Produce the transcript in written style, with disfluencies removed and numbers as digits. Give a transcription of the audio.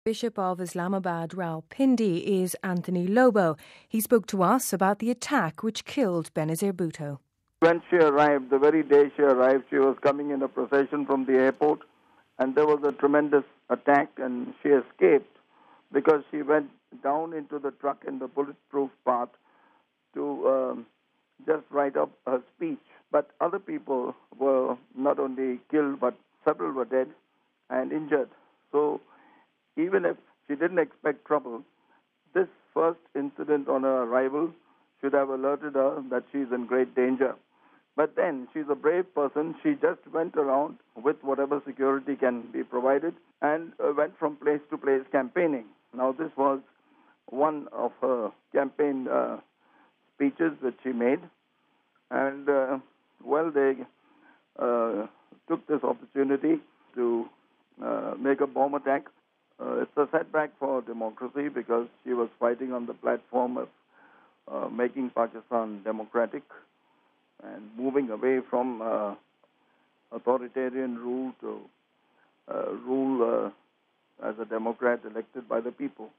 Bishop of Islamabad Rawalpindi is Anthony Lobo. He spoke to us about the attack which killed Benazir Bhutto. When she arrived, the very day she arrived, she was coming in a procession from the airport, and there was a tremendous attack, and she escaped because she went down into the truck in the bulletproof part to just write up her speech. But other people were not only killed, but several were dead and injured. So even if she didn't expect trouble, this first incident on her arrival should have alerted her that she's in great danger. But then she's a brave person. She just went around with whatever security can be provided and went from place to place campaigning. Now, this was one of her campaign speeches that she made. And, they took this opportunity to make a bomb attack. It's a setback for democracy because she was fighting on the platform of making Pakistan democratic and moving away from authoritarian rule to rule as a democrat elected by the people.